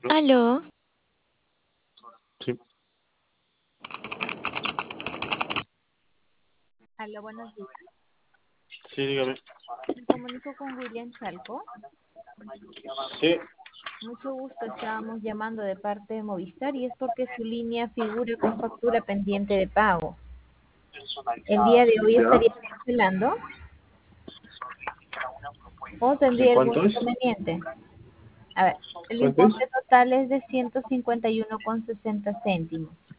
Aló, Sí, Aló, buenos días. sí, dígame. Me comunico con William Chalco. Sí, Mucho gusto, estábamos llamando de parte de Movistar y es porque su línea figura con factura pendiente de pago. El día de hoy ya. estaría cancelando o ¿Y tendría algún cuánto es? inconveniente. A ver, el ¿Cuánto es? importe total es de 151,60 céntimos.